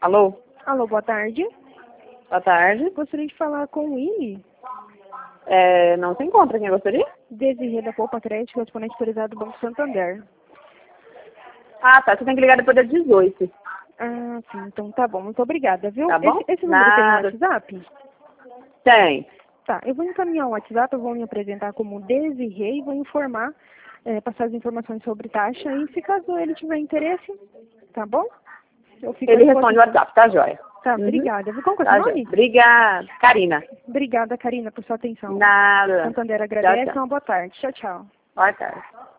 Alô? Alô, boa tarde. Boa tarde. Gostaria de falar com o Willy. Não se encontra quem gostaria? Desirê da Poupa Crédito, correspondente autorizado do Banco Santander. Ah, tá. Você tem que ligar depois das 18. Ah, sim. Então tá bom. Muito obrigada, viu? Tá bom? Esse número Nada. tem WhatsApp? Tem. Tá. Eu vou encaminhar o WhatsApp, eu vou me apresentar como Desirê e vou informar, passar as informações sobre taxa. E se caso ele tiver interesse, tá bom? Eu fico Ele à responde o disposição. WhatsApp, tá, joia? Tá, obrigada. Viu? Qual que é o Tá, seu joia. nome? Obrigada. Karina. Obrigada, Karina, por sua atenção. Nada. Santander Tchau, agradece. tchau. Uma boa tarde. Tchau, tchau. Boa tarde.